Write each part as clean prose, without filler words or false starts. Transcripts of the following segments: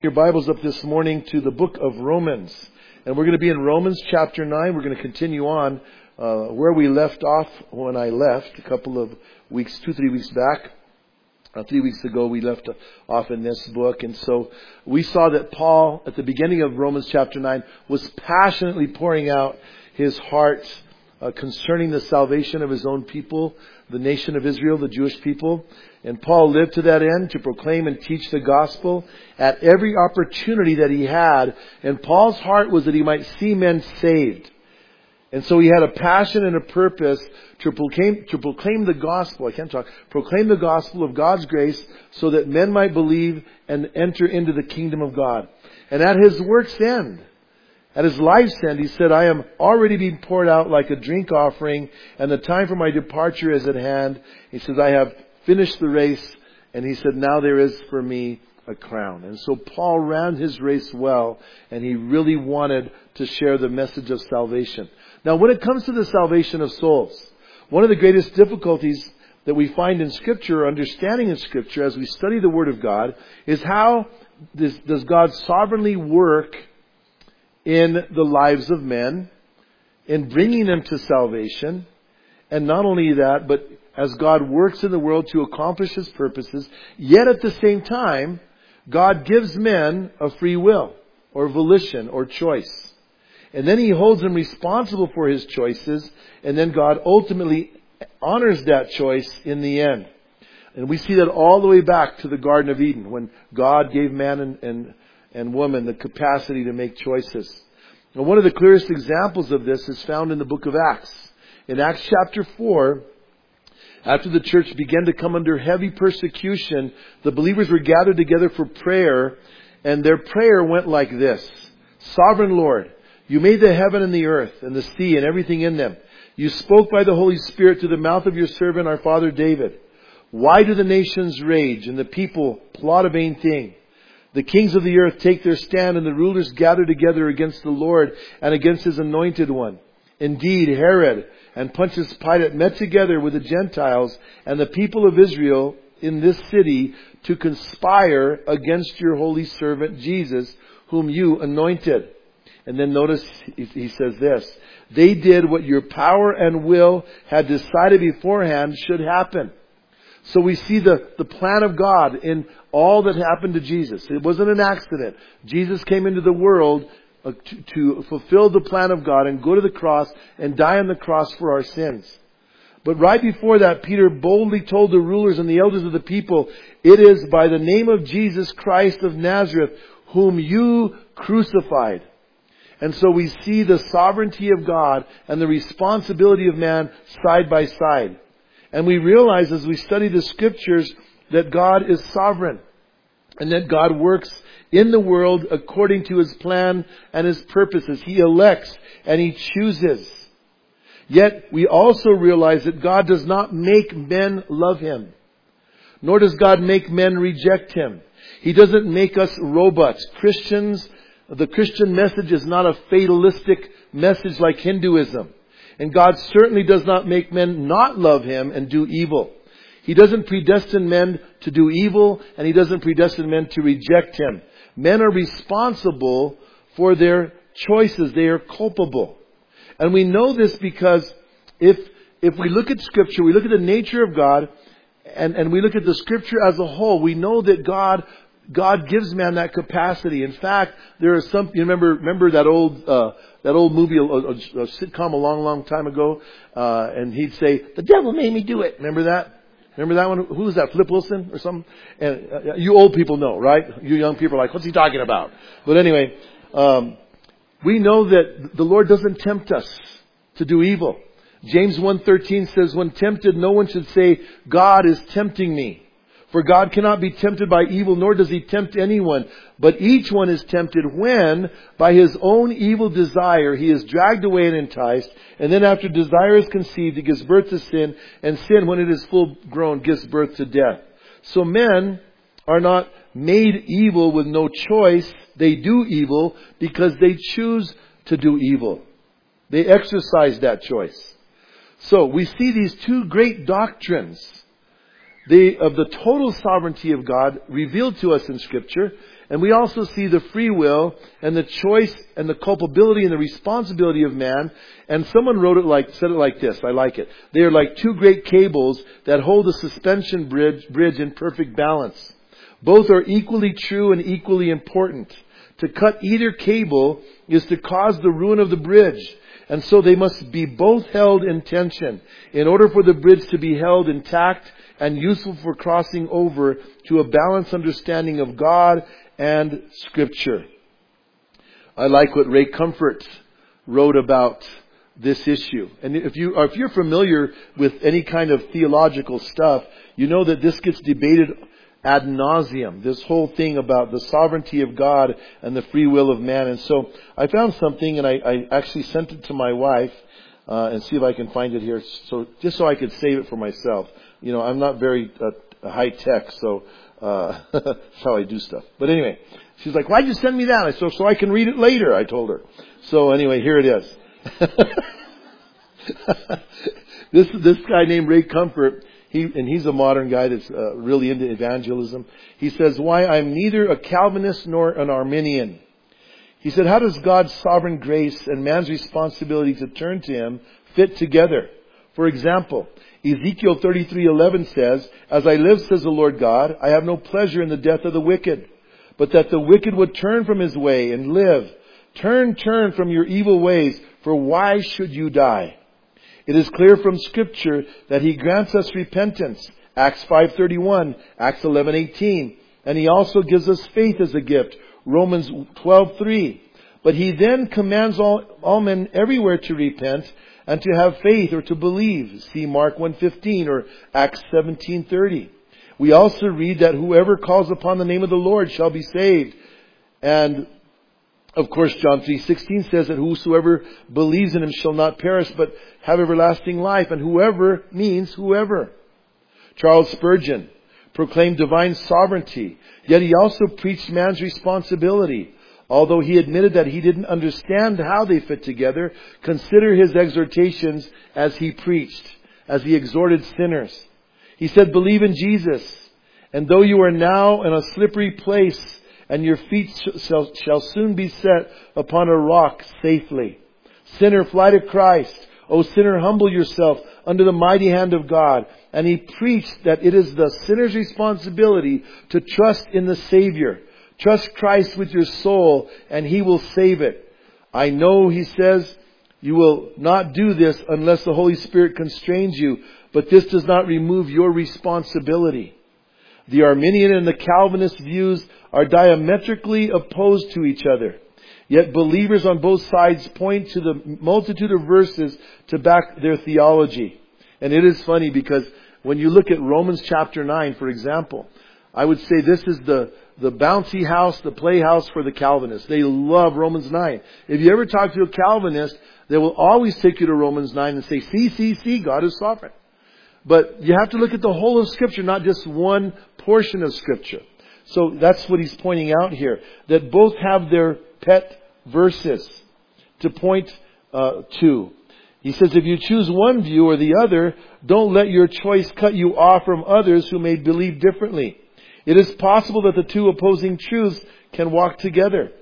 Your Bibles up this morning to the book of Romans. And we're going to be in Romans chapter 9. We're going to continue on where we left off when I left a couple of weeks, 2-3 weeks back. 3 weeks ago we left off in this book. And so we saw that Paul, at the beginning of Romans chapter 9, was passionately pouring out his heart concerning the salvation of his own people, the nation of Israel, the Jewish people. And Paul lived to that end, to proclaim and teach the gospel at every opportunity that he had. And Paul's heart was that he might see men saved. And so he had a passion and a purpose to proclaim the gospel. Proclaim the gospel of God's grace so that men might believe and enter into the kingdom of God. And at his work's end, at his life's end, he said, I am already being poured out like a drink offering, and the time for my departure is at hand. He says, I have finished the race, and he said, now there is for me a crown. And so Paul ran his race well, and he really wanted to share the message of salvation. Now, when it comes to the salvation of souls, one of the greatest difficulties that we find in Scripture, or understanding in Scripture as we study the Word of God, is how does God sovereignly work in the lives of men, in bringing them to salvation. And not only that, but as God works in the world to accomplish His purposes, yet at the same time, God gives men a free will, or volition, or choice. And then He holds them responsible for His choices, and then God ultimately honors that choice in the end. And we see that all the way back to the Garden of Eden, when God gave man and woman the capacity to make choices. And one of the clearest examples of this is found in the book of Acts. In Acts chapter 4, after the church began to come under heavy persecution, the believers were gathered together for prayer, and their prayer went like this. Sovereign Lord, You made the heaven and the earth and the sea and everything in them. You spoke by the Holy Spirit through the mouth of Your servant, our father David. Why do the nations rage and the people plot a vain thing? The kings of the earth take their stand, and the rulers gather together against the Lord and against His anointed one. Indeed, Herod and Pontius Pilate met together with the Gentiles and the people of Israel in this city to conspire against Your holy servant Jesus, whom You anointed. And then notice he says this. They did what Your power and will had decided beforehand should happen. So we see the plan of God in all that happened to Jesus. It wasn't an accident. Jesus came into the world to fulfill the plan of God and go to the cross and die on the cross for our sins. But right before that, Peter boldly told the rulers and the elders of the people, it is by the name of Jesus Christ of Nazareth, whom You crucified. And so we see the sovereignty of God and the responsibility of man side by side. And we realize as we study the Scriptures that God is sovereign and that God works in the world according to His plan and His purposes. He elects and He chooses. Yet we also realize that God does not make men love Him, nor does God make men reject Him. He doesn't make us robots. Christians, the Christian message is not a fatalistic message like Hinduism. And God certainly does not make men not love Him and do evil. He doesn't predestine men to do evil, and He doesn't predestine men to reject Him. Men are responsible for their choices. They are culpable. And we know this because if we look at Scripture, we look at the nature of God, and we look at the Scripture as a whole, we know that God gives man that capacity. In fact, there are some. You remember that old movie, a sitcom a long time ago, and he'd say, "The devil made me do it." Remember that? Remember that one? Who was that? Flip Wilson or something? And you old people know, right? You young people are like, "What's he talking about?" But anyway, we know that the Lord doesn't tempt us to do evil. James 1:13 says, "When tempted, no one should say, 'God is tempting me.' For God cannot be tempted by evil, nor does He tempt anyone. But each one is tempted when, by his own evil desire, he is dragged away and enticed. And then after desire is conceived, it gives birth to sin. And sin, when it is full grown, gives birth to death." So men are not made evil with no choice. They do evil because they choose to do evil. They exercise that choice. So we see these two great doctrines of the total sovereignty of God revealed to us in Scripture, And we also see the free will and the choice and the culpability and the responsibility of man. And someone said it like this. I like it. They are like two great cables that hold a suspension bridge in perfect balance. Both are equally true and equally important. To cut either cable is to cause the ruin of the bridge. And so they must be both held in tension in order for the bridge to be held intact and useful for crossing over to a balanced understanding of God and Scripture. I like what Ray Comfort wrote about this issue. And if you're familiar with any kind of theological stuff, you know that this gets debated ad nauseum. This whole thing about the sovereignty of God and the free will of man. And so I found something, and I actually sent it to my wife and see if I can find it here. So just so I could save it for myself. You know, I'm not very high tech, so that's how I do stuff. But anyway, she's like, "Why'd you send me that?" I said, "So I can read it later," I told her. So anyway, here it is. This guy named Ray Comfort, he's a modern guy that's really into evangelism. He says, "Why I'm neither a Calvinist nor an Arminian." He said, "How does God's sovereign grace and man's responsibility to turn to Him fit together? For example, Ezekiel 33:11 says, 'As I live, says the Lord God, I have no pleasure in the death of the wicked, but that the wicked would turn from his way and live. Turn from your evil ways, for why should you die?' It is clear from Scripture that He grants us repentance, Acts 5:31, Acts 11:18, and He also gives us faith as a gift, Romans 12:3. But He then commands all men everywhere to repent and to have faith or to believe. See Mark 1:15 or Acts 17:30. We also read that whoever calls upon the name of the Lord shall be saved. And of course, John 3:16 says that whosoever believes in Him shall not perish but have everlasting life. And whoever means whoever. Charles Spurgeon proclaimed divine sovereignty, yet he also preached man's responsibility. Although he admitted that he didn't understand how they fit together, consider his exhortations as he preached, as he exhorted sinners. He said, "Believe in Jesus, and though you are now in a slippery place, and your feet shall soon be set upon a rock safely. Sinner, fly to Christ. O sinner, humble yourself under the mighty hand of God." And he preached that it is the sinner's responsibility to trust in the Savior. Trust Christ with your soul, and He will save it. "I know," he says, "you will not do this unless the Holy Spirit constrains you, but this does not remove your responsibility." The Arminian and the Calvinist views are diametrically opposed to each other. Yet believers on both sides point to the multitude of verses to back their theology. And it is funny because when you look at Romans chapter 9, for example, I would say this is the bouncy house, the playhouse for the Calvinists. They love Romans 9. If you ever talk to a Calvinist, they will always take you to Romans 9 and say, see, God is sovereign. But you have to look at the whole of Scripture, not just one portion of Scripture. So that's what he's pointing out here. That both have their pet verses to point to. He says, if you choose one view or the other, don't let your choice cut you off from others who may believe differently. It is possible that the two opposing truths can walk together.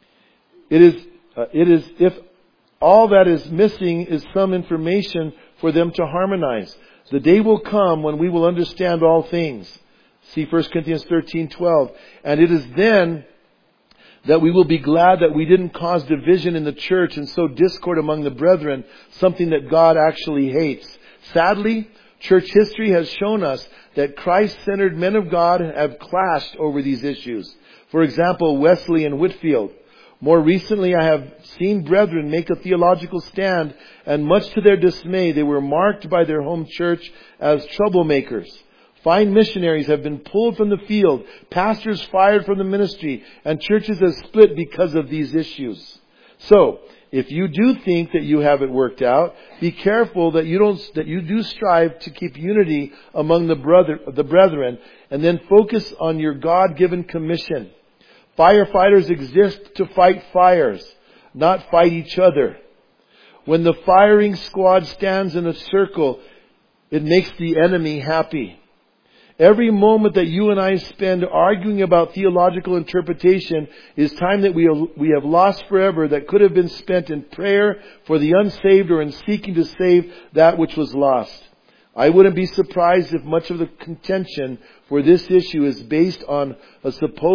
It is if all that is missing is some information for them to harmonize. The day will come when we will understand all things. See 1 Corinthians 13:12. And it is then that we will be glad that we didn't cause division in the church and sow discord among the brethren, something that God actually hates. Sadly, church history has shown us that Christ-centered men of God have clashed over these issues. For example, Wesley and Whitefield. More recently, I have seen brethren make a theological stand, and much to their dismay, they were marked by their home church as troublemakers. Fine missionaries have been pulled from the field, pastors fired from the ministry, and churches have split because of these issues. So, if you do think that you have it worked out, be careful that you do strive to keep unity among the brethren, and then focus on your God-given commission. Firefighters exist to fight fires, not fight each other. When the firing squad stands in a circle, it makes the enemy happy. Every moment that you and I spend arguing about theological interpretation is time that we have lost forever that could have been spent in prayer for the unsaved or in seeking to save that which was lost. I wouldn't be surprised if much of the contention for this issue isn't based on a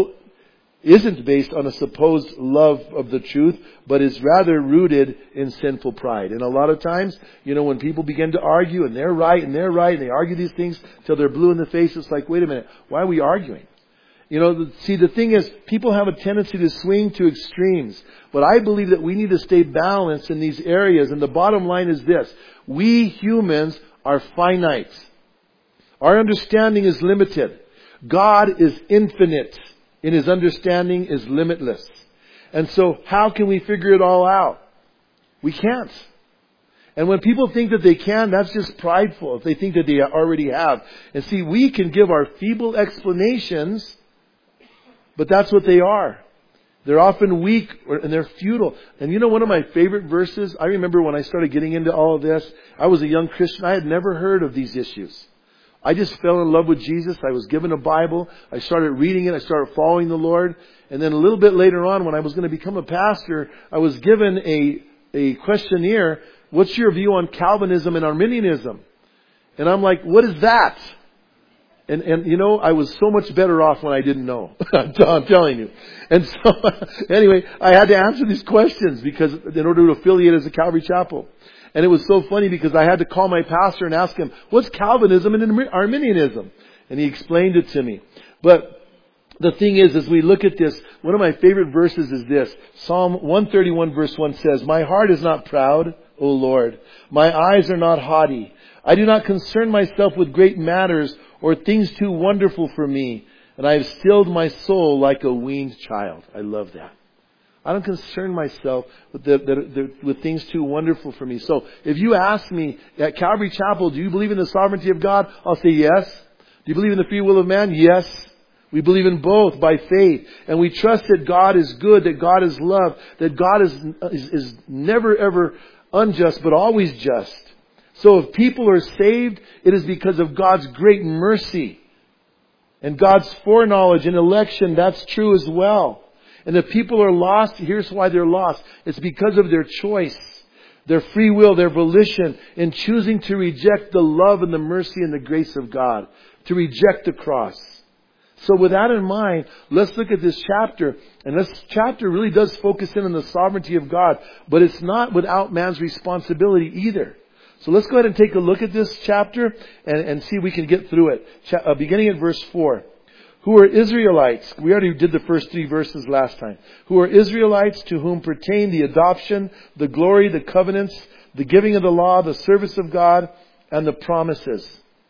supposed love of the truth, but is rather rooted in sinful pride. And a lot of times, when people begin to argue and they're right, and they argue these things till they're blue in the face, it's like, wait a minute, why are we arguing? See, the thing is, people have a tendency to swing to extremes. But I believe that we need to stay balanced in these areas. And the bottom line is this: we humans are finite. Our understanding is limited. God is infinite, and His understanding is limitless. And so how can we figure it all out? We can't. And when people think that they can, that's just prideful, if they think that they already have. And see, we can give our feeble explanations, but that's what they are. They're often weak and they're futile. And one of my favorite verses, I remember when I started getting into all of this, I was a young Christian. I had never heard of these issues. I just fell in love with Jesus. I was given a Bible. I started reading it. I started following the Lord. And then a little bit later on, when I was going to become a pastor, I was given a questionnaire. What's your view on Calvinism and Arminianism? And I'm like, what is that? And I was so much better off when I didn't know. I'm telling you. And so, anyway, I had to answer these questions because in order to affiliate as a Calvary Chapel. And it was so funny because I had to call my pastor and ask him, what's Calvinism and Arminianism? And he explained it to me. But the thing is, as we look at this, one of my favorite verses is this. Psalm 131 verse 1 says, "My heart is not proud, O Lord. My eyes are not haughty. I do not concern myself with great matters or things too wonderful for me. And I have stilled my soul like a weaned child." I love that. I don't concern myself with things too wonderful for me. So if you ask me at Calvary Chapel, do you believe in the sovereignty of God? I'll say yes. Do you believe in the free will of man? Yes. We believe in both by faith. And we trust that God is good, that God is love, that God is never ever unjust, but always just. So if people are saved, it is because of God's great mercy. And God's foreknowledge and election, that's true as well. And if people are lost, here's why they're lost. It's because of their choice, their free will, their volition in choosing to reject the love and the mercy and the grace of God, to reject the cross. So with that in mind, let's look at this chapter. And this chapter really does focus in on the sovereignty of God, but it's not without man's responsibility either. So let's go ahead and take a look at this chapter and see if we can get through it. Beginning at verse 4. Who are Israelites? We already did the first 3 verses last time. Who are Israelites, to whom pertain the adoption, the glory, the covenants, the giving of the law, the service of God, and the promises.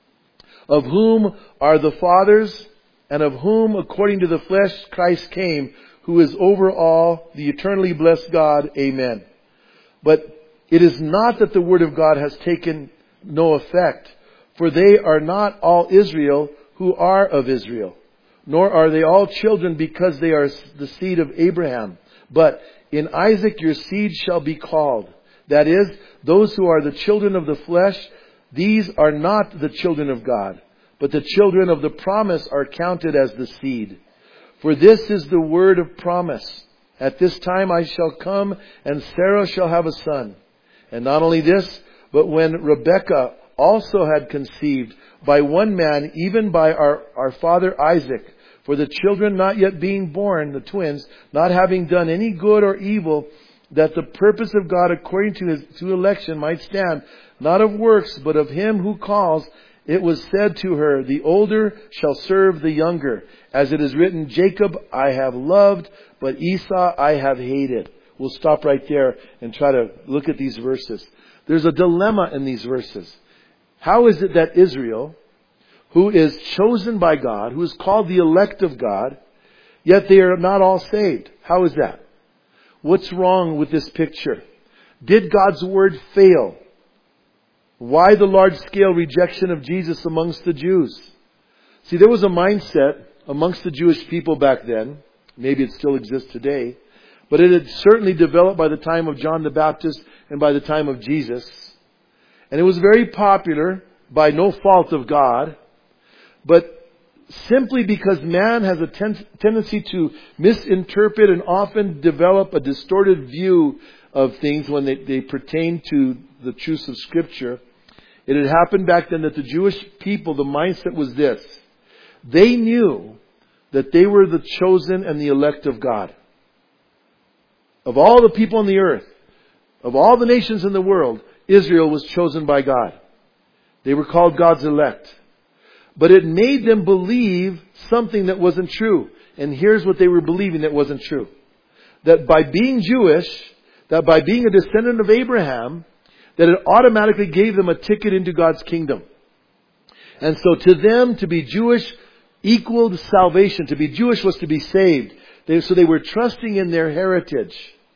Of whom are the fathers, and of whom, according to the flesh, Christ came, who is over all, the eternally blessed God. Amen. But it is not that the word of God has taken no effect, for they are not all Israel who are of Israel. Nor are they all children because they are the seed of Abraham. But in Isaac your seed shall be called. That is, those who are the children of the flesh, these are not the children of God. But the children of the promise are counted as the seed. For this is the word of promise. At this time I shall come, and Sarah shall have a son. And not only this, but when Rebekah also had conceived by one man, even by our father Isaac, for the children not yet being born, the twins, not having done any good or evil, that the purpose of God according to election might stand, not of works, but of Him who calls, it was said to her, the older shall serve the younger. As it is written, Jacob I have loved, but Esau I have hated. We'll stop right there and try to look at these verses. There's a dilemma in these verses. How is it that Israel, who is chosen by God, who is called the elect of God, yet they are not all saved? How is that? What's wrong with this picture? Did God's word fail? Why the large-scale rejection of Jesus amongst the Jews? See, there was a mindset amongst the Jewish people back then. Maybe it still exists today. But it had certainly developed by the time of John the Baptist and by the time of Jesus. And it was very popular by no fault of God. But simply because man has a tendency to misinterpret and often develop a distorted view of things when they pertain to the truths of Scripture. It had happened back then that the Jewish people, the mindset was this. They knew that they were the chosen and the elect of God. Of all the people on the earth, of all the nations in the world, Israel was chosen by God. They were called God's elect. But it made them believe something that wasn't true. And here's what they were believing that wasn't true. That by being Jewish, that by being a descendant of Abraham, that it automatically gave them a ticket into God's kingdom. And so to them, to be Jewish equaled salvation. To be Jewish was to be saved. So they were trusting in their heritage.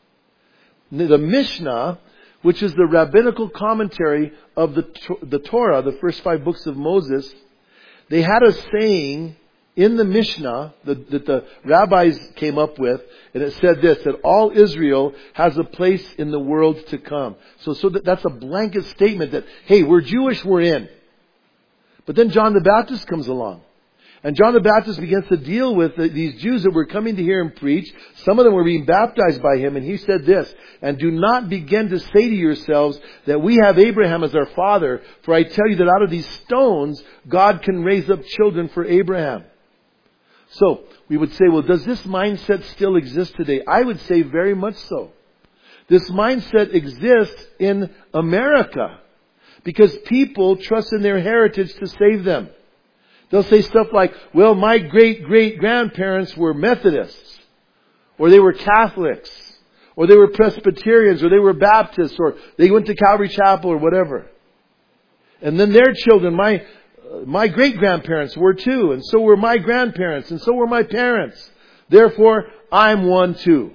The Mishnah, which is the rabbinical commentary of the Torah, the first 5 books of Moses, they had a saying in the Mishnah that the rabbis came up with, and it said this, that all Israel has a place in the world to come. So that's a blanket statement that, hey, we're Jewish, we're in. But then John the Baptist comes along. And John the Baptist begins to deal with these Jews that were coming to hear him preach. Some of them were being baptized by him. And he said this, and do not begin to say to yourselves that we have Abraham as our father. For I tell you that out of these stones, God can raise up children for Abraham. So we would say, well, does this mindset still exist today? I would say very much so. This mindset exists in America because people trust in their heritage to save them. They'll say stuff like, well, my great-great-grandparents were Methodists, or they were Catholics, or they were Presbyterians, or they were Baptists, or they went to Calvary Chapel, or whatever. And then their children, my great-grandparents were too, and so were my grandparents, and so were my parents. Therefore, I'm one too.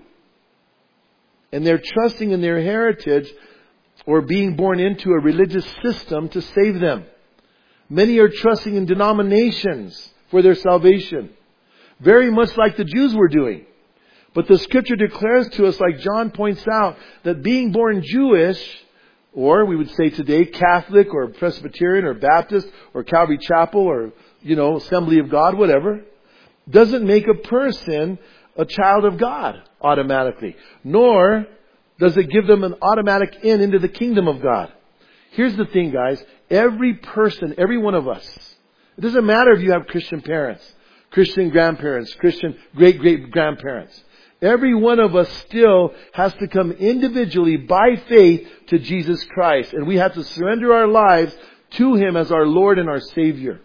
And they're trusting in their heritage or being born into a religious system to save them. Many are trusting in denominations for their salvation. Very much like the Jews were doing. But the Scripture declares to us, like John points out, that being born Jewish, or we would say today Catholic or Presbyterian or Baptist or Calvary Chapel or, Assembly of God, whatever, doesn't make a person a child of God automatically. Nor does it give them an automatic into the kingdom of God. Here's the thing, guys. Every person, every one of us, it doesn't matter if you have Christian parents, Christian grandparents, Christian great-great-grandparents. Every one of us still has to come individually by faith to Jesus Christ. And we have to surrender our lives to Him as our Lord and our Savior.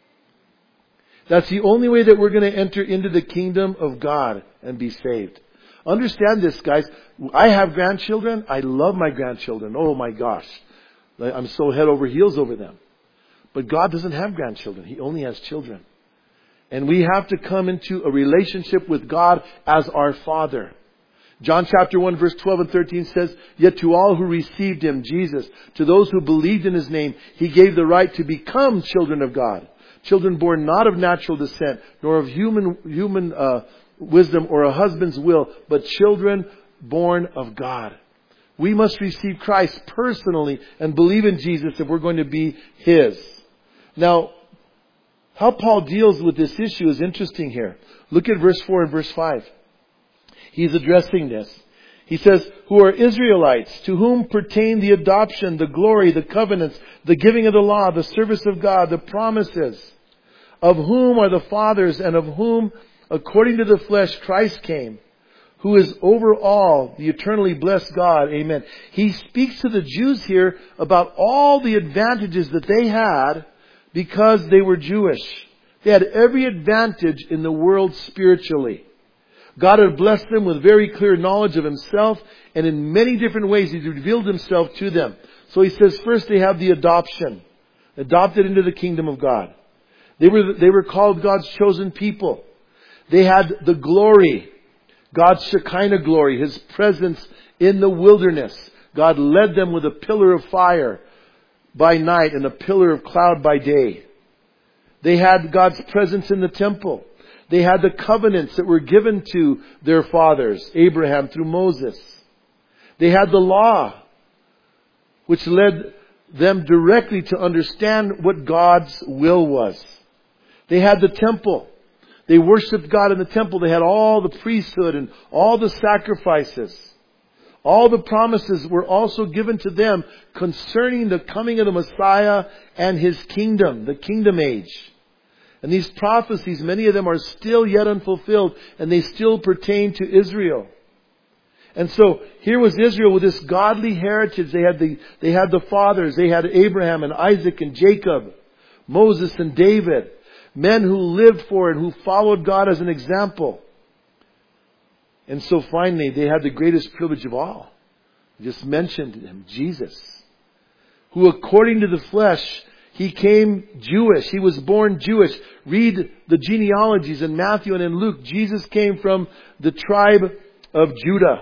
That's the only way that we're going to enter into the kingdom of God and be saved. Understand this, guys. I have grandchildren. I love my grandchildren. Oh my gosh. I'm so head over heels over them. But God doesn't have grandchildren. He only has children. And we have to come into a relationship with God as our Father. John chapter 1 verse 12 and 13 says, yet to all who received Him, Jesus, to those who believed in His name, He gave the right to become children of God. Children born not of natural descent, nor of human wisdom or a husband's will, but children born of God. We must receive Christ personally and believe in Jesus if we're going to be His. Now, how Paul deals with this issue is interesting here. Look at verse 4 and verse 5. He's addressing this. He says, who are Israelites, to whom pertain the adoption, the glory, the covenants, the giving of the law, the service of God, the promises, of whom are the fathers, and of whom, according to the flesh, Christ came, who is over all, the eternally blessed God. Amen. He speaks to the Jews here about all the advantages that they had because they were Jewish. They had every advantage in the world spiritually. God had blessed them with very clear knowledge of Himself, and in many different ways He revealed Himself to them. So He says first they have the adoption, adopted into the kingdom of God. They were called God's chosen people. They had the glory, God's Shekinah glory, His presence in the wilderness. God led them with a pillar of fire by night and a pillar of cloud by day. They had God's presence in the temple. They had the covenants that were given to their fathers, Abraham through Moses. They had the law, which led them directly to understand what God's will was. They had the temple. They worshiped God in the temple. They had all the priesthood and all the sacrifices. All the promises were also given to them concerning the coming of the Messiah and His kingdom, the kingdom age. And these prophecies, many of them are still yet unfulfilled, and they still pertain to Israel. And so here was Israel with this godly heritage. They had the fathers. They had Abraham and Isaac and Jacob, Moses and David, men who lived for and who followed God as an example. And so finally, they had the greatest privilege of all. I just mentioned Him, Jesus, who according to the flesh, He came Jewish. He was born Jewish. Read the genealogies in Matthew and in Luke. Jesus came from the tribe of Judah.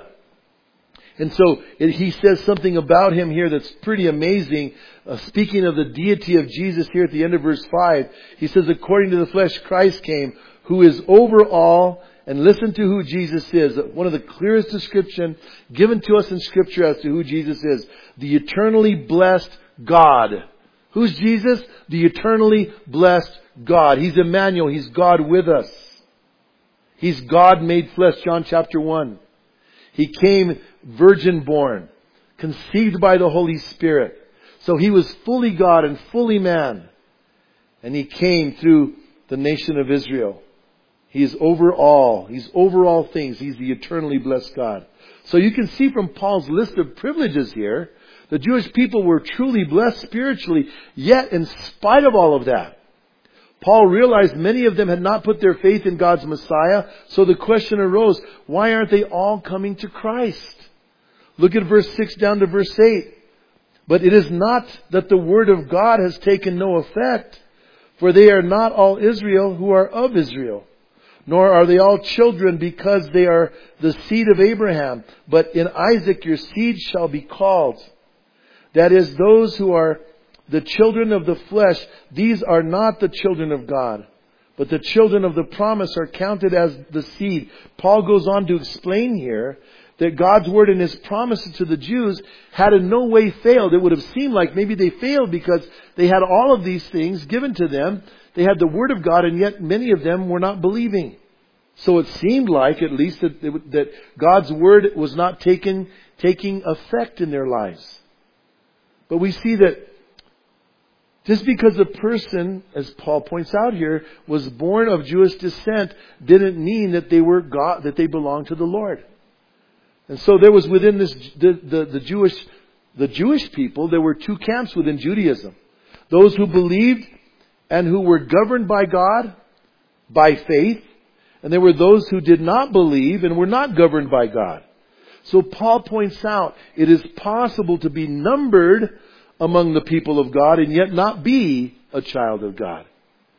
And so He says something about Him here that's pretty amazing. Speaking of the deity of Jesus here at the end of verse 5, He says, according to the flesh, Christ came, who is over all. And listen to who Jesus is. One of the clearest description given to us in Scripture as to who Jesus is. The eternally blessed God. Who's Jesus? The eternally blessed God. He's Emmanuel. He's God with us. He's God made flesh. John chapter 1. He came virgin born, conceived by the Holy Spirit. So He was fully God and fully man. And He came through the nation of Israel. He is over all. He's over all things. He's the eternally blessed God. So you can see from Paul's list of privileges here, the Jewish people were truly blessed spiritually. Yet, in spite of all of that, Paul realized many of them had not put their faith in God's Messiah. So the question arose, why aren't they all coming to Christ? Look at verse 6 down to verse 8. But it is not that the word of God has taken no effect, for they are not all Israel who are of Israel. Nor are they all children because they are the seed of Abraham. But in Isaac your seed shall be called. That is, those who are the children of the flesh, these are not the children of God. But the children of the promise are counted as the seed. Paul goes on to explain here that God's word and His promises to the Jews had in no way failed. It would have seemed like maybe they failed because they had all of these things given to them. They had the Word of God, and yet many of them were not believing. So it seemed like, at least, that God's Word was not taking effect in their lives. But we see that just because a person, as Paul points out here, was born of Jewish descent, didn't mean that they were God, that they belonged to the Lord. And so there was within this the Jewish people, there were two camps within Judaism: those who believed and who were governed by God by faith, and there were those who did not believe and were not governed by God. So Paul points out it is possible to be numbered among the people of God and yet not be a child of God.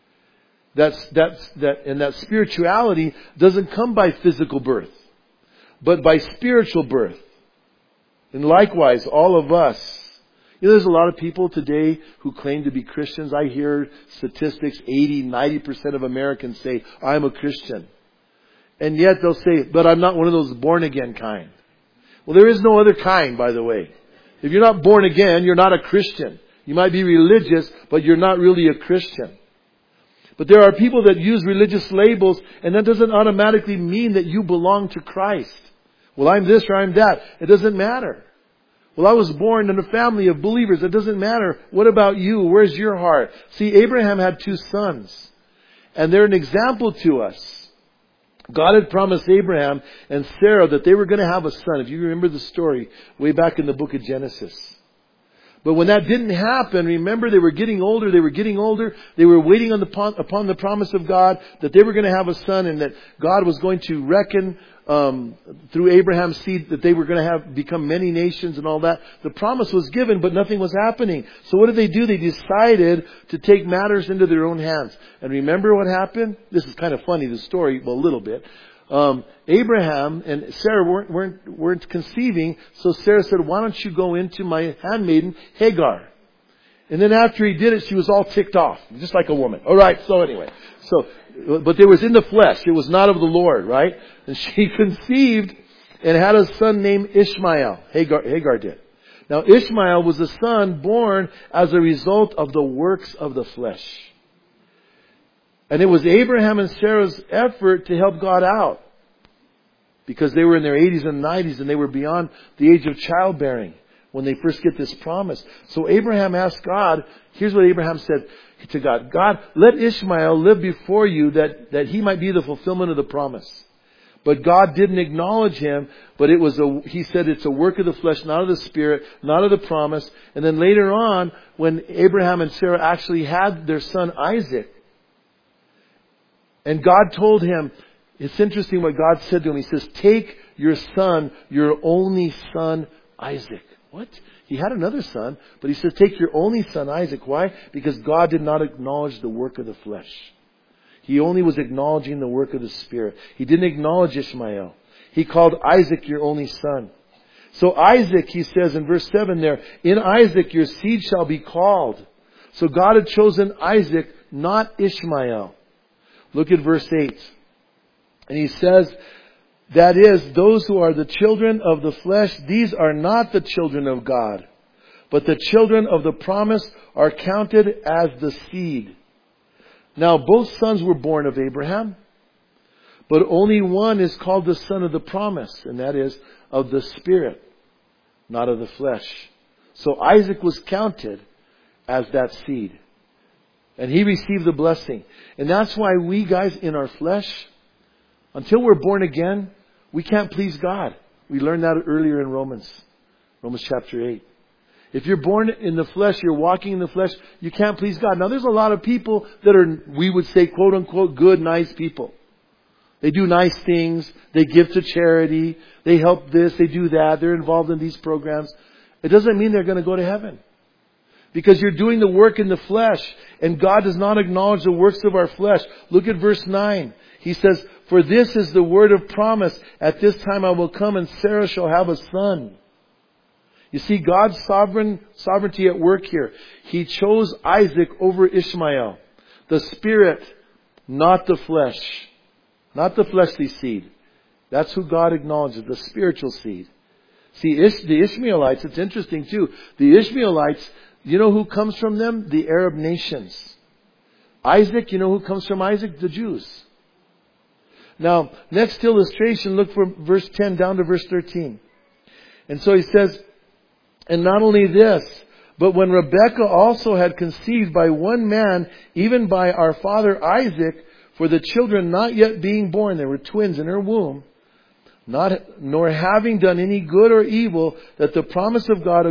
And that spirituality doesn't come by physical birth, but by spiritual birth. And likewise, all of us. You know, there's a lot of people today who claim to be Christians. I hear statistics, 80-90% of Americans say, I'm a Christian. And yet they'll say, but I'm not one of those born again kind. Well, there is no other kind, by the way. If you're not born again, you're not a Christian. You might be religious, but you're not really a Christian. But there are people that use religious labels, and that doesn't automatically mean that you belong to Christ. Well, I'm this or I'm that. It doesn't matter. Well, I was born in a family of believers. It doesn't matter. What about you? Where's your heart? See, Abraham had 2 sons. And they're an example to us. God had promised Abraham and Sarah that they were going to have a son. If you remember the story way back in the book of Genesis. But when that didn't happen, remember, they were getting older. They were waiting upon the promise of God that they were going to have a son and that God was going to reckon through Abraham's seed that they were going to become many nations and all that. The promise was given, but nothing was happening. So what did they do? They decided to take matters into their own hands. And remember what happened? This is kind of funny, the story, well, a little bit. Abraham and Sarah weren't conceiving, so Sarah said, why don't you go into my handmaiden Hagar? And then after he did it, she was all ticked off, just like a woman. All right, so anyway. But it was in the flesh. It was not of the Lord, right? And she conceived and had a son named Ishmael. Hagar did. Now Ishmael was a son born as a result of the works of the flesh. And it was Abraham and Sarah's effort to help God out. Because they were in their 80s and 90s and they were beyond the age of childbearing when they first get this promise. So Abraham asked God, here's what Abraham said to God. God, let Ishmael live before you that he might be the fulfillment of the promise. But God didn't acknowledge him, but he said it's a work of the flesh, not of the spirit, not of the promise. And then later on, when Abraham and Sarah actually had their son Isaac, and God told him, it's interesting what God said to him. He says, take your son, your only son, Isaac. What? He had another son, but he says, take your only son, Isaac. Why? Because God did not acknowledge the work of the flesh. He only was acknowledging the work of the Spirit. He didn't acknowledge Ishmael. He called Isaac your only son. So Isaac, he says in verse 7 there, in Isaac your seed shall be called. So God had chosen Isaac, not Ishmael. Look at verse 8. And he says, that is, those who are the children of the flesh, these are not the children of God. But the children of the promise are counted as the seed. Now, both sons were born of Abraham, but only one is called the son of the promise, and that is of the Spirit, not of the flesh. So Isaac was counted as that seed. And he received the blessing. And that's why we guys in our flesh, until we're born again, we can't please God. We learned that earlier in Romans chapter 8. If you're born in the flesh, you're walking in the flesh, you can't please God. Now there's a lot of people that are, we would say, quote unquote, good, nice people. They do nice things. They give to charity. They help this. They do that. They're involved in these programs. It doesn't mean they're going to go to heaven. Because you're doing the work in the flesh. And God does not acknowledge the works of our flesh. Look at verse 9. He says, for this is the word of promise. At this time I will come and Sarah shall have a son. You see God's sovereignty at work here. He chose Isaac over Ishmael. The Spirit, not the flesh. Not the fleshly seed. That's who God acknowledges, the spiritual seed. See, the Ishmaelites, it's interesting too. The Ishmaelites, you know who comes from them? The Arab nations. Isaac, you know who comes from Isaac? The Jews. Now, next illustration, look for verse 10 down to verse 13. And so he says, and not only this, but when Rebekah also had conceived by one man, even by our father Isaac, for the children not yet being born, there were twins in her womb, nor having done any good or evil, that the promise of God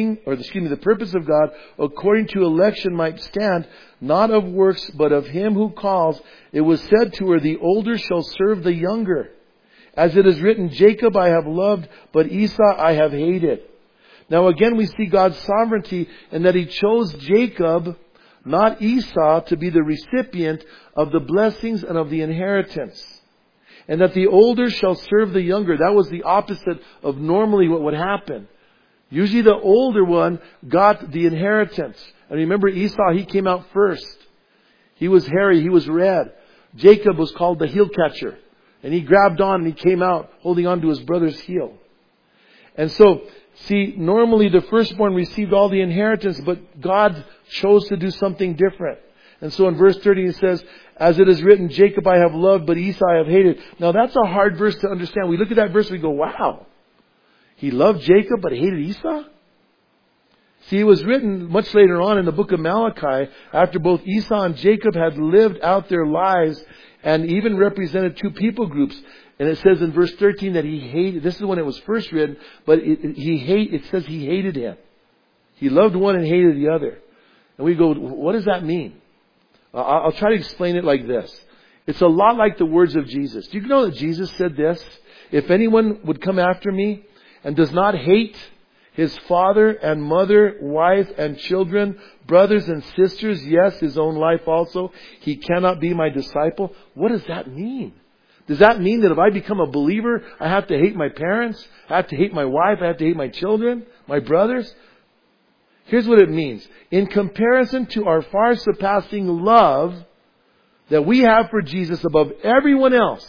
the purpose of God according to election might stand, not of works, but of him who calls, it was said to her, the older shall serve the younger. As it is written, Jacob I have loved, but Esau I have hated. Now again we see God's sovereignty in that He chose Jacob, not Esau, to be the recipient of the blessings and of the inheritance. And that the older shall serve the younger. That was the opposite of normally what would happen. Usually the older one got the inheritance. And remember Esau, he came out first. He was hairy, he was red. Jacob was called the heel catcher. And he grabbed on and he came out holding on to his brother's heel. And so, see, normally the firstborn received all the inheritance, but God chose to do something different. And so in verse 30 it says, as it is written, Jacob I have loved, but Esau I have hated. Now that's a hard verse to understand. We look at that verse and we go, wow. He loved Jacob but hated Esau? See, it was written much later on in the book of Malachi, after both Esau and Jacob had lived out their lives and even represented two people groups. And it says in verse 13 that he hated, this is when it was first written, but it says he hated him. He loved one and hated the other. And we go, what does that mean? I'll try to explain it like this. It's a lot like the words of Jesus. Do you know that Jesus said this? If anyone would come after me and does not hate his father and mother, wife and children, brothers and sisters, yes, his own life also, he cannot be my disciple. What does that mean? Does that mean that if I become a believer, I have to hate my parents? I have to hate my wife? I have to hate my children? My brothers? Here's what it means. In comparison to our far surpassing love that we have for Jesus above everyone else,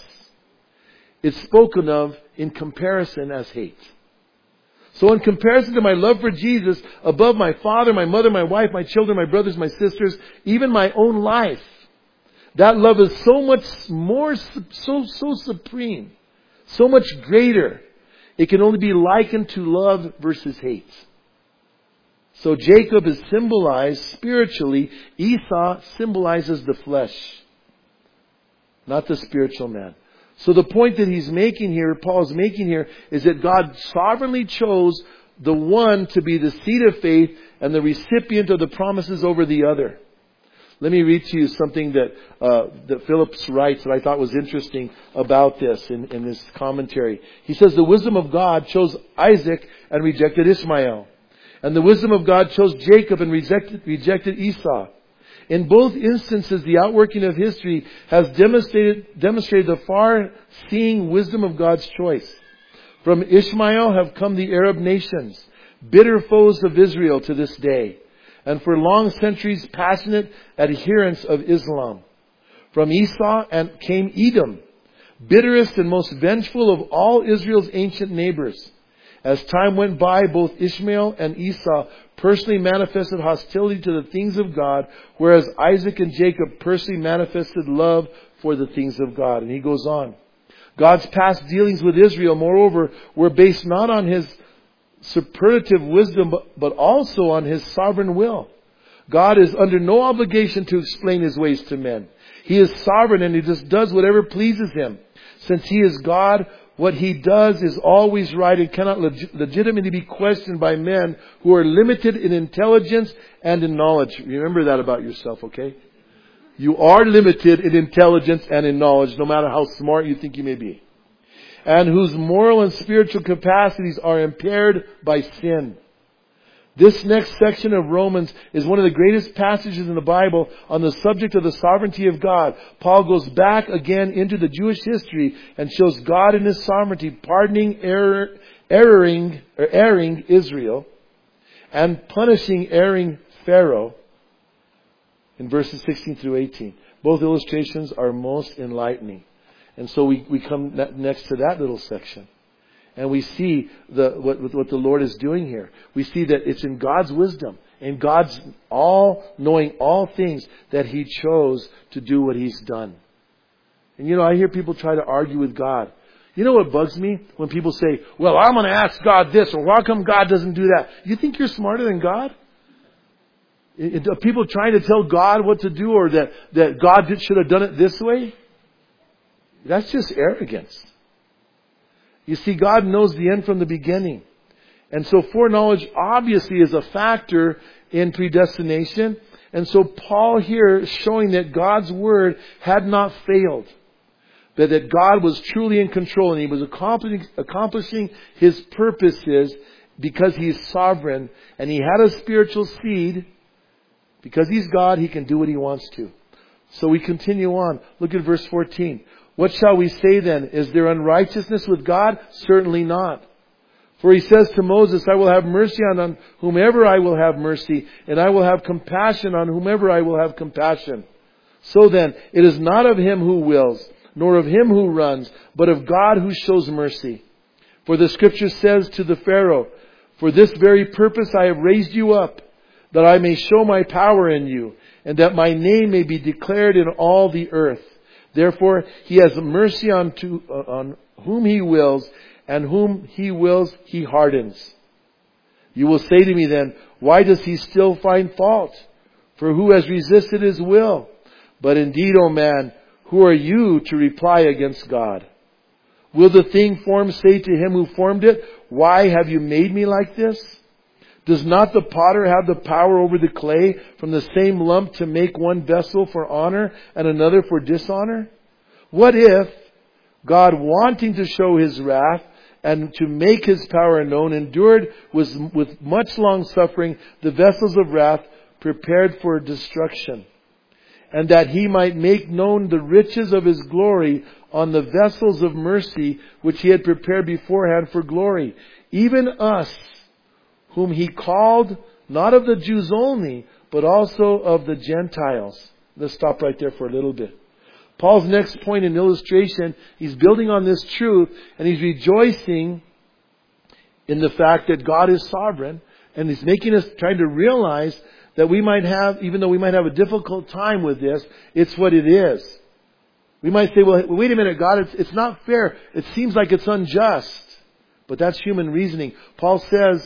it's spoken of in comparison as hate. So in comparison to my love for Jesus above my father, my mother, my wife, my children, my brothers, my sisters, even my own life, That love is so much more, so supreme, so much greater. It can only be likened to love versus hate. So Jacob is symbolized spiritually. Esau symbolizes the flesh, not the spiritual man. So the point that he's making here, Paul's making here, is that God sovereignly chose the one to be the seed of faith and the recipient of the promises over the other. Let me read to you something that Phillips writes that I thought was interesting about this in this commentary. He says, the wisdom of God chose Isaac and rejected Ishmael. And the wisdom of God chose Jacob and rejected Esau. In both instances, the outworking of history has demonstrated the far-seeing wisdom of God's choice. From Ishmael have come the Arab nations, bitter foes of Israel to this day, and for long centuries passionate adherents of Islam. From Esau came Edom, bitterest and most vengeful of all Israel's ancient neighbors. As time went by, both Ishmael and Esau personally manifested hostility to the things of God, whereas Isaac and Jacob personally manifested love for the things of God. And he goes on. God's past dealings with Israel, moreover, were based not on His superlative wisdom, but also on His sovereign will. God is under no obligation to explain His ways to men. He is sovereign and He just does whatever pleases Him. Since He is God, what He does is always right and cannot legitimately be questioned by men who are limited in intelligence and in knowledge. Remember that about yourself, okay? You are limited in intelligence and in knowledge, no matter how smart you think you may be. And whose moral and spiritual capacities are impaired by sin. This next section of Romans is one of the greatest passages in the Bible on the subject of the sovereignty of God. Paul goes back again into the Jewish history and shows God in His sovereignty pardoning erring Israel and punishing erring Pharaoh in verses 16 through 18. Both illustrations are most enlightening. And so we come next to that little section. And we see what the Lord is doing here. We see that it's in God's wisdom, in God's all-knowing all things, that He chose to do what He's done. And I hear people try to argue with God. You know what bugs me? When people say, well, I'm going to ask God this, or how come God doesn't do that? You think you're smarter than God? People trying to tell God what to do, or that God should have done it this way? That's just arrogance. You see, God knows the end from the beginning. And so foreknowledge obviously is a factor in predestination. And so Paul here is showing that God's word had not failed. But that God was truly in control and He was accomplishing His purposes because He is sovereign. And He had a spiritual seed. Because He's God, He can do what He wants to. So we continue on. Look at verse 14. What shall we say then? Is there unrighteousness with God? Certainly not. For He says to Moses, I will have mercy on whomever I will have mercy, and I will have compassion on whomever I will have compassion. So then, it is not of him who wills, nor of him who runs, but of God who shows mercy. For the Scripture says to the Pharaoh, for this very purpose I have raised you up, that I may show my power in you, and that my name may be declared in all the earth. Therefore, He has mercy on whom He wills, and whom He wills, He hardens. You will say to me then, why does He still find fault? For who has resisted His will? But indeed, O man, who are you to reply against God? Will the thing formed say to Him who formed it, why have you made me like this? Does not the potter have the power over the clay from the same lump to make one vessel for honor and another for dishonor? What if God, wanting to show His wrath and to make His power known, endured with much long suffering the vessels of wrath prepared for destruction, and that He might make known the riches of His glory on the vessels of mercy which He had prepared beforehand for glory, even us, whom He called, not of the Jews only, but also of the Gentiles. Let's stop right there for a little bit. Paul's next point in illustration, he's building on this truth, and he's rejoicing in the fact that God is sovereign, and he's making us trying to realize that we might have, even though we might have a difficult time with this, it's what it is. We might say, well, wait a minute, God, it's not fair. It seems like it's unjust. But that's human reasoning. Paul says,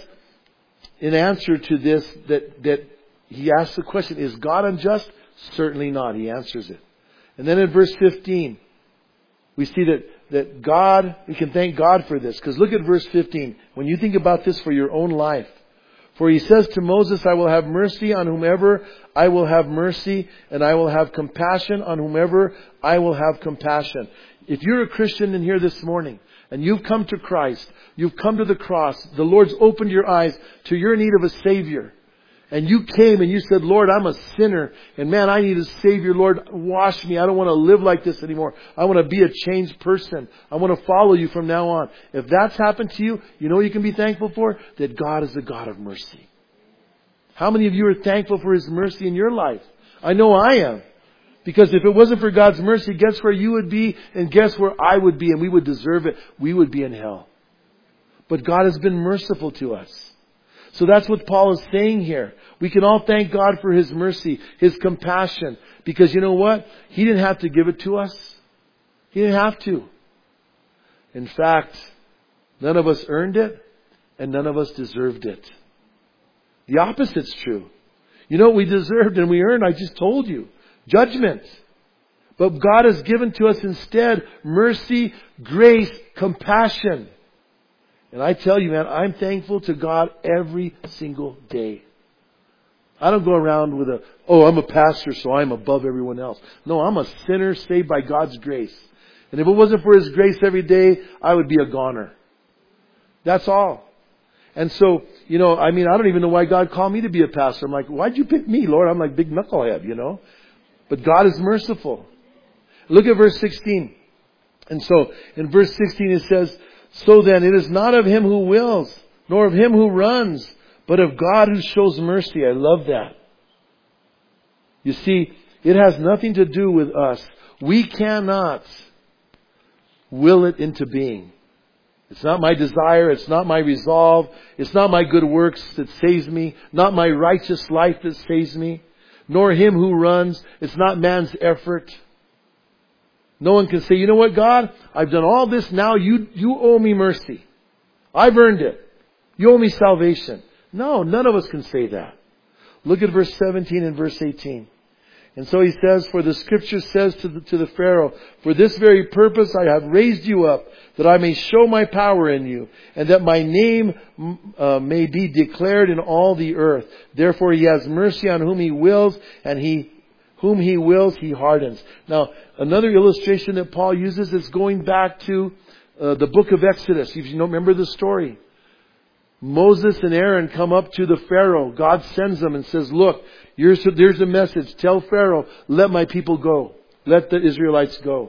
in answer to this, that he asks the question, is God unjust? Certainly not. He answers it. And then in verse 15, we see that God, we can thank God for this. Because look at verse 15. When you think about this for your own life. For he says to Moses, I will have mercy on whomever I will have mercy, and I will have compassion on whomever I will have compassion. If you're a Christian in here this morning, and you've come to Christ, you've come to the cross, the Lord's opened your eyes to your need of a Savior. And you came and you said, Lord, I'm a sinner. And man, I need a Savior. Lord, wash me. I don't want to live like this anymore. I want to be a changed person. I want to follow you from now on. If that's happened to you, you know what you can be thankful for? That God is a God of mercy. How many of you are thankful for His mercy in your life? I know I am. Because if it wasn't for God's mercy, guess where you would be and guess where I would be, and we would deserve it. We would be in hell. But God has been merciful to us. So that's what Paul is saying here. We can all thank God for His mercy, His compassion. Because you know what? He didn't have to give it to us. He didn't have to. In fact, none of us earned it and none of us deserved it. The opposite's true. You know what we deserved and we earned? I just told you. Judgment. But God has given to us instead mercy, grace, compassion. And I tell you, man, I'm thankful to God every single day. I don't go around with I'm a pastor, so I'm above everyone else. No, I'm a sinner saved by God's grace. And if it wasn't for His grace every day, I would be a goner. That's all. And so, I don't even know why God called me to be a pastor. I'm like, why'd you pick me, Lord? I'm like big knucklehead, But God is merciful. Look at verse 16. And so, in verse 16 it says, so then it is not of him who wills, nor of him who runs, but of God who shows mercy. I love that. You see, it has nothing to do with us. We cannot will it into being. It's not my desire. It's not my resolve. It's not my good works that saves me. Not my righteous life that saves me. Nor him who runs. It's not man's effort. No one can say, you know what, God? I've done all this now. You owe me mercy. I've earned it. You owe me salvation. No, none of us can say that. Look at verse 17 and verse 18. And so he says, for the scripture says to the Pharaoh, for this very purpose I have raised you up, that I may show my power in you, and that my name may be declared in all the earth. Therefore he has mercy on whom he wills, and whom he wills he hardens. Now, another illustration that Paul uses is going back to the book of Exodus. If you remember the story. Moses and Aaron come up to the Pharaoh. God sends them and says, look, there's a message. Tell Pharaoh, let my people go. Let the Israelites go.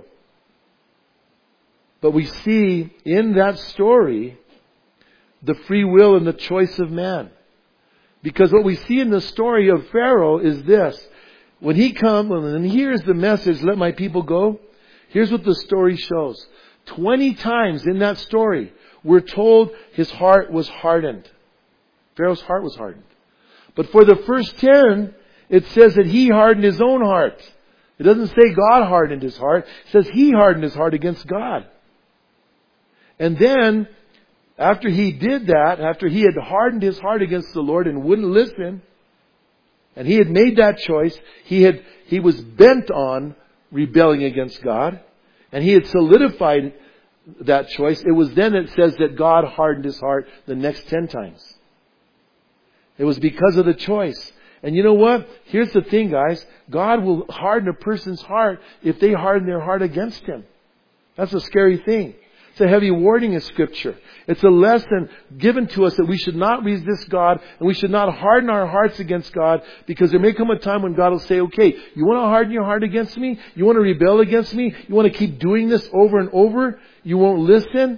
But we see in that story the free will and the choice of man. Because what we see in the story of Pharaoh is this. When he comes and hears the message, let my people go, here's what the story shows. 20 times in that story, we're told his heart was hardened. Pharaoh's heart was hardened. But for the first 10, it says that he hardened his own heart. It doesn't say God hardened his heart. It says he hardened his heart against God. And then, after he did that, after he had hardened his heart against the Lord and wouldn't listen, and he had made that choice, he was bent on rebelling against God, and he had solidified that choice. It was then it says that God hardened his heart the next 10 times. It was because of the choice. And you know what? Here's the thing, guys. God will harden a person's heart if they harden their heart against Him. That's a scary thing. It's a heavy warning in Scripture. It's a lesson given to us that we should not resist God and we should not harden our hearts against God, because there may come a time when God will say, okay, you want to harden your heart against me? You want to rebel against me? You want to keep doing this over and over? You won't listen?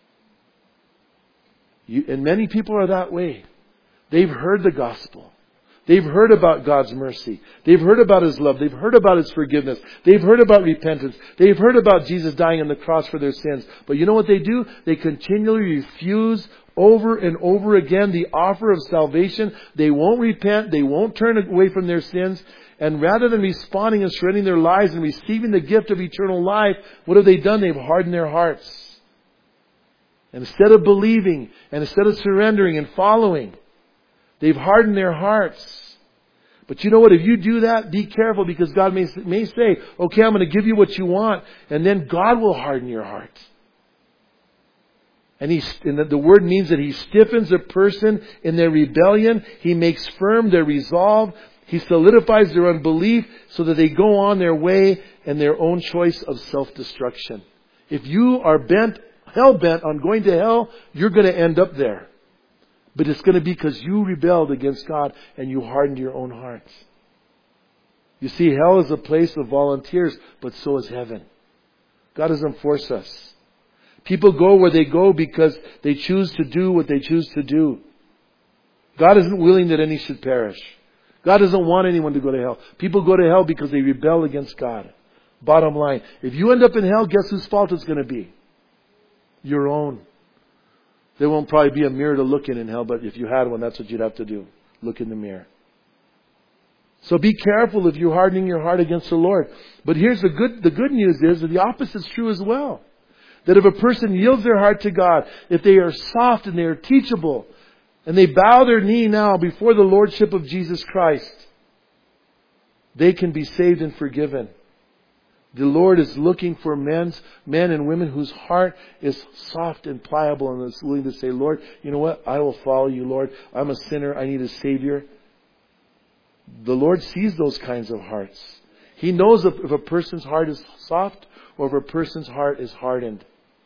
And many people are that way. They've heard the gospel. They've heard about God's mercy. They've heard about His love. They've heard about His forgiveness. They've heard about repentance. They've heard about Jesus dying on the cross for their sins. But you know what they do? They continually refuse over and over again the offer of salvation. They won't repent. They won't turn away from their sins. And rather than responding and surrendering their lives and receiving the gift of eternal life, what have they done? They've hardened their hearts. And instead of believing and instead of surrendering and following, they've hardened their hearts. But you know what? If you do that, be careful, because God may say, okay, I'm going to give you what you want. And then God will harden your heart. And the word means that He stiffens a person in their rebellion. He makes firm their resolve. He solidifies their unbelief so that they go on their way and their own choice of self-destruction. If you are hell-bent on going to hell, you're going to end up there. But it's going to be because you rebelled against God and you hardened your own hearts. You see, hell is a place of volunteers, but so is heaven. God doesn't force us. People go where they go because they choose to do what they choose to do. God isn't willing that any should perish. God doesn't want anyone to go to hell. People go to hell because they rebel against God. Bottom line, if you end up in hell, guess whose fault it's going to be? Your own. There won't probably be a mirror to look in hell, but if you had one, that's what you'd have to do. Look in the mirror. So be careful if you're hardening your heart against the Lord. But here's the good news is that the opposite is true as well. That if a person yields their heart to God, if they are soft and they are teachable, and they bow their knee now before the Lordship of Jesus Christ, they can be saved and forgiven. The Lord is looking for men and women whose heart is soft and pliable and is willing to say, Lord, you know what? I will follow you, Lord. I'm a sinner. I need a Savior. The Lord sees those kinds of hearts. He knows if a person's heart is soft or if a person's heart is hardened.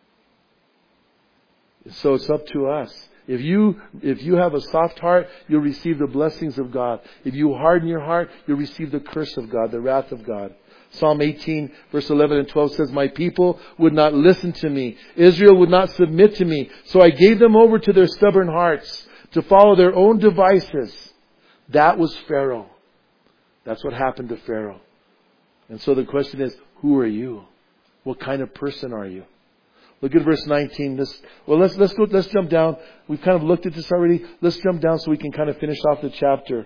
So it's up to us. If you have a soft heart, you'll receive the blessings of God. If you harden your heart, you'll receive the curse of God, the wrath of God. Psalm 18, verse 11 and 12 says, my people would not listen to me. Israel would not submit to me. So I gave them over to their stubborn hearts to follow their own devices. That was Pharaoh. That's what happened to Pharaoh. And so the question is, who are you? What kind of person are you? Look at verse 19. Let's jump down. We've kind of looked at this already. Let's jump down so we can kind of finish off the chapter.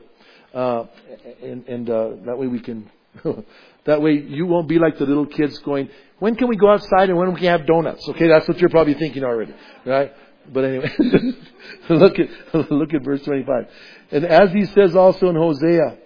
That way we can, that way you won't be like the little kids going, when can we go outside and when we can have donuts? Okay, that's what you're probably thinking already, right? But anyway, look at verse 25. And as he says also in Hosea,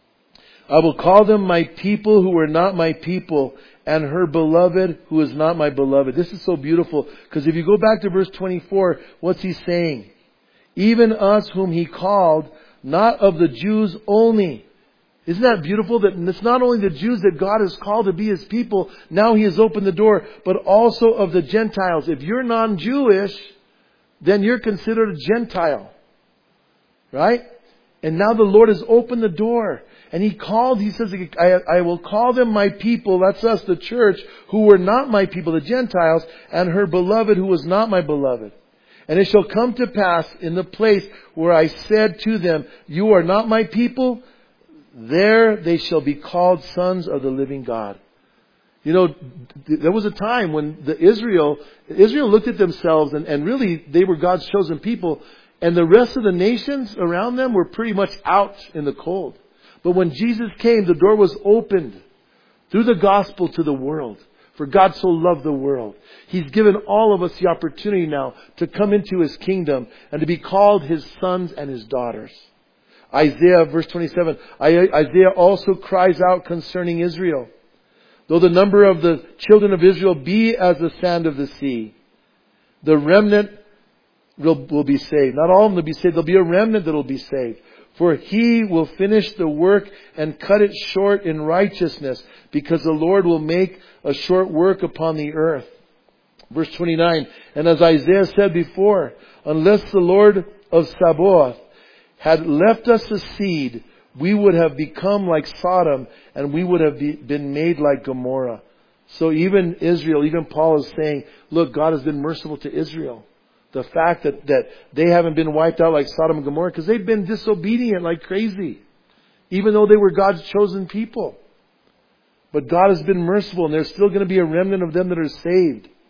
I will call them my people who were not my people, and her beloved who is not my beloved. This is so beautiful, because if you go back to verse 24, what's he saying? Even us whom he called, not of the Jews only. Isn't that beautiful? That it's not only the Jews that God has called to be His people, now He has opened the door, but also of the Gentiles. If you're non-Jewish, then you're considered a Gentile. Right? And now the Lord has opened the door. And He says, I will call them my people, that's us, the church, who were not my people, the Gentiles, and her beloved who was not my beloved. And it shall come to pass in the place where I said to them, you are not my people, there they shall be called sons of the living God. You know, there was a time when Israel looked at themselves and really they were God's chosen people, and the rest of the nations around them were pretty much out in the cold. But when Jesus came, the door was opened through the gospel to the world. For God so loved the world. He's given all of us the opportunity now to come into His kingdom and to be called His sons and His daughters. Isaiah, verse 27, Isaiah also cries out concerning Israel. Though the number of the children of Israel be as the sand of the sea, the remnant will be saved. Not all of them will be saved. There'll be a remnant that will be saved. For He will finish the work and cut it short in righteousness, because the Lord will make a short work upon the earth. Verse 29, and as Isaiah said before, unless the Lord of Sabaoth had left us a seed, we would have become like Sodom, and we would have been made like Gomorrah. So even Israel, even Paul is saying, look, God has been merciful to Israel. The fact that they haven't been wiped out like Sodom and Gomorrah, because they've been disobedient like crazy, even though they were God's chosen people. But God has been merciful, and there's still going to be a remnant of them that are saved.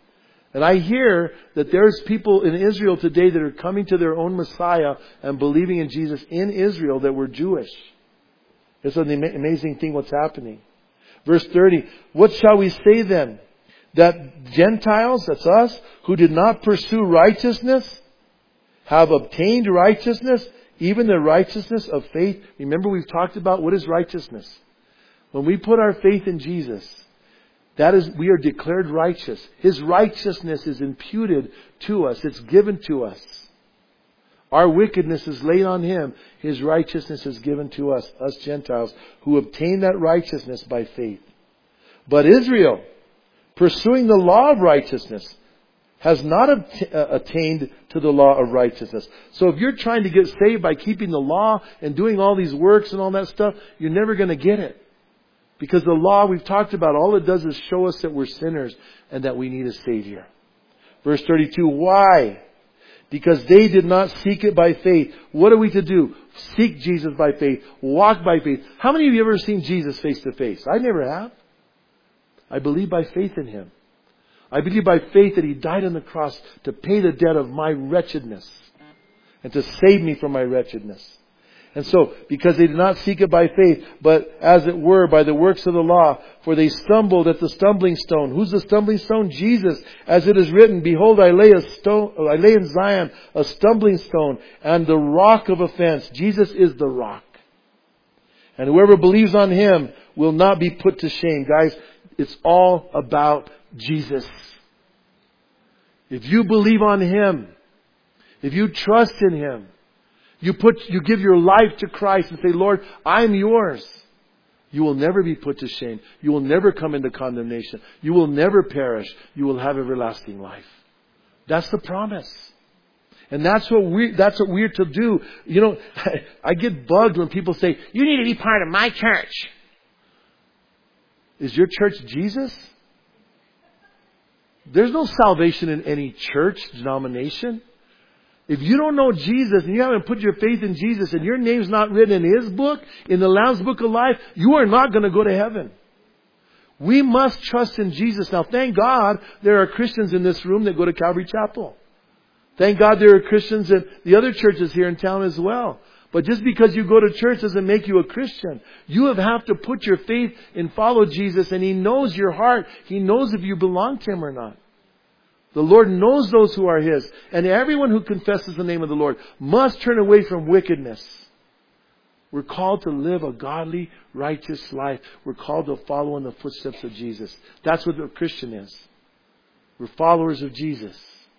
And I hear that there's people in Israel today that are coming to their own Messiah and believing in Jesus in Israel that were Jewish. It's an amazing thing what's happening. Verse 30, what shall we say then? That Gentiles, that's us, who did not pursue righteousness, have obtained righteousness, even the righteousness of faith. Remember, we've talked about what is righteousness. When we put our faith in Jesus, that is, we are declared righteous. His righteousness is imputed to us. It's given to us. Our wickedness is laid on Him. His righteousness is given to us Gentiles, who obtain that righteousness by faith. But Israel, pursuing the law of righteousness, has not attained to the law of righteousness. So if you're trying to get saved by keeping the law and doing all these works and all that stuff, you're never going to get it. Because the law we've talked about, all it does is show us that we're sinners and that we need a Savior. Verse 32, why? Because they did not seek it by faith. What are we to do? Seek Jesus by faith. Walk by faith. How many of you have ever seen Jesus face to face? I never have. I believe by faith in Him. I believe by faith that He died on the cross to pay the debt of my wretchedness and to save me from my wretchedness. And so, because they did not seek it by faith, but as it were by the works of the law, for they stumbled at the stumbling stone. Who's the stumbling stone? Jesus. As it is written, behold, I lay in Zion a stumbling stone and the rock of offense. Jesus is the rock. And whoever believes on Him will not be put to shame. Guys, it's all about Jesus. If you believe on Him, if you trust in Him, you give your life to Christ and say, Lord, I'm yours. You will never be put to shame. You will never come into condemnation. You will never perish. You will have everlasting life. That's the promise. And that's what we're to do. You know, I get bugged when people say, you need to be part of my church. Is your church Jesus? There's no salvation in any church denomination. If you don't know Jesus and you haven't put your faith in Jesus and your name's not written in His book, in the Lamb's book of life, you are not going to go to heaven. We must trust in Jesus. Now, thank God there are Christians in this room that go to Calvary Chapel. Thank God there are Christians at the other churches here in town as well. But just because you go to church doesn't make you a Christian. You have to put your faith and follow Jesus, and He knows your heart. He knows if you belong to Him or not. The Lord knows those who are His. And everyone who confesses the name of the Lord must turn away from wickedness. We're called to live a godly, righteous life. We're called to follow in the footsteps of Jesus. That's what a Christian is. We're followers of Jesus.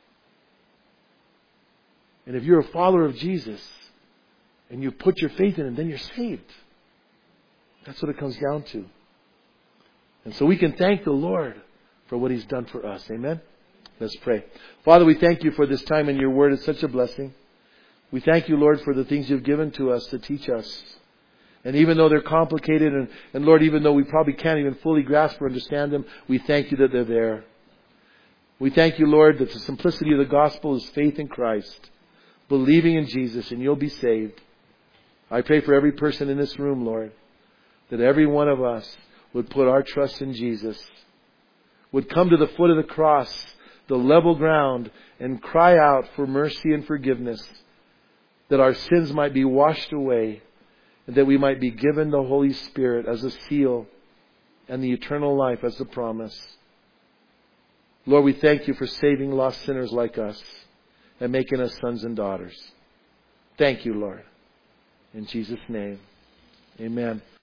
And if you're a follower of Jesus and you put your faith in Him, then you're saved. That's what it comes down to. And so we can thank the Lord for what He's done for us. Amen? Let's pray. Father, we thank You for this time in Your Word. It's such a blessing. We thank You, Lord, for the things You've given to us to teach us. And even though they're complicated, and Lord, even though we probably can't even fully grasp or understand them, we thank You that they're there. We thank You, Lord, that the simplicity of the gospel is faith in Christ, believing in Jesus, and you'll be saved. I pray for every person in this room, Lord, that every one of us would put our trust in Jesus, would come to the foot of the cross, the level ground, and cry out for mercy and forgiveness, that our sins might be washed away, and that we might be given the Holy Spirit as a seal and the eternal life as a promise. Lord, we thank You for saving lost sinners like us and making us sons and daughters. Thank You, Lord. In Jesus' name, amen.